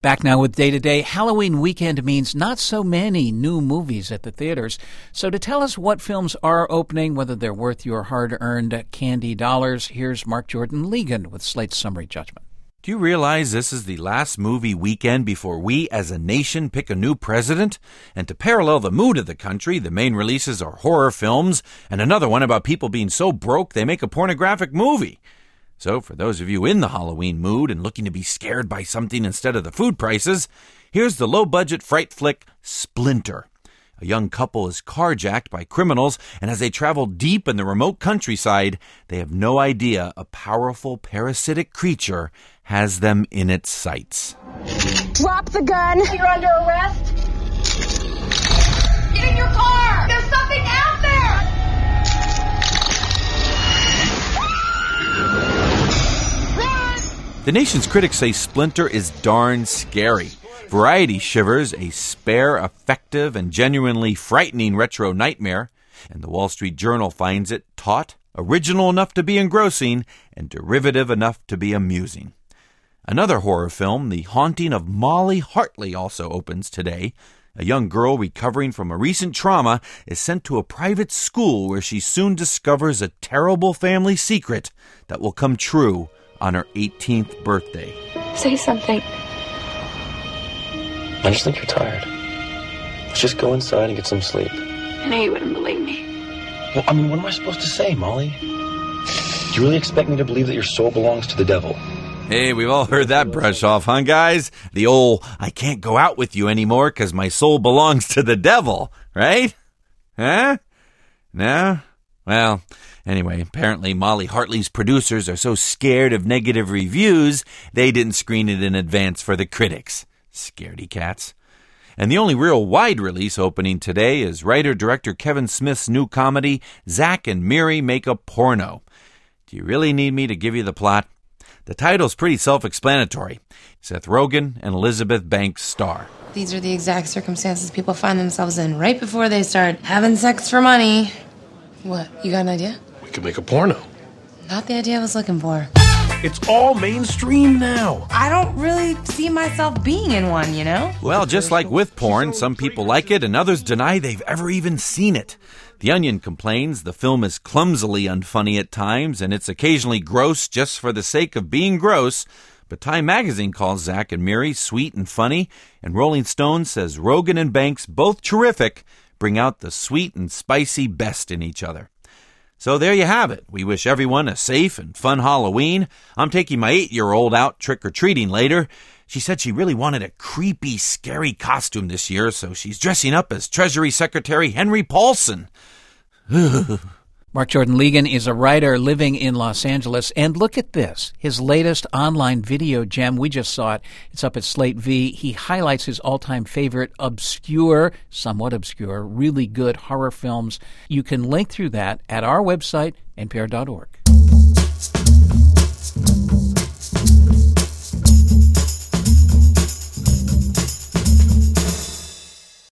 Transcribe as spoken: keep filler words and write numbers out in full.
Back now with Day to Day. Halloween weekend means not so many new movies at the theaters. So to tell us what films are opening, whether they're worth your hard-earned candy dollars, here's Mark Jordan Legan with Slate's Summary Judgment. Do you realize this is the last movie weekend before we as a nation pick a new president? And to parallel the mood of the country, the main releases are horror films and another one about people being so broke they make a pornographic movie. So for those of you in the Halloween mood and looking to be scared by something instead of the food prices, here's the low-budget fright flick Splinter. A young couple is carjacked by criminals, and as they travel deep in the remote countryside, they have no idea a powerful parasitic creature has them in its sights. Drop the gun! You're under arrest! Get in your car! There's something out there! The nation's critics say Splinter is darn scary. Variety shivers a spare, effective, and genuinely frightening retro nightmare, and the Wall Street Journal finds it taut, original enough to be engrossing, and derivative enough to be amusing. Another horror film, The Haunting of Molly Hartley, also opens today. A young girl recovering from a recent trauma is sent to a private school where she soon discovers a terrible family secret that will come true on her eighteenth birthday. Say something. I just think you're tired. Let's just go inside and get some sleep. I know you wouldn't believe me. Well, I mean, what am I supposed to say, Molly? Do you really expect me to believe that your soul belongs to the devil? Hey, we've all heard that brush off, huh, guys? The old, I can't go out with you anymore because my soul belongs to the devil, right? Huh? No? Well, anyway, apparently Molly Hartley's producers are so scared of negative reviews, they didn't screen it in advance for the critics. Scaredy cats. And the only real wide release opening today is writer-director Kevin Smith's new comedy, Zack and Miri Make a Porno. Do you really need me to give you the plot? The title's pretty self-explanatory. Seth Rogen and Elizabeth Banks star. These are the exact circumstances people find themselves in right before they start having sex for money. What, you got an idea? We could make a porno. Not the idea I was looking for. It's all mainstream now. I don't really see myself being in one, you know? Well, just like with porn, some people like it and others deny they've ever even seen it. The Onion complains the film is clumsily unfunny at times and it's occasionally gross just for the sake of being gross. But Time Magazine calls Zack and Miri sweet and funny, and Rolling Stone says Rogen and Banks, both terrific, bring out the sweet and spicy best in each other. So there you have it. We wish everyone a safe and fun Halloween. I'm taking my eight-year-old out trick-or-treating later. She said she really wanted a creepy, scary costume this year, so she's dressing up as Treasury Secretary Henry Paulson. Mark Jordan Legan is a writer living in Los Angeles. And look at this, his latest online video gem. We just saw it. It's up at Slate V. He highlights his all-time favorite obscure, somewhat obscure, really good horror films. You can link through that at our website, N P R dot org.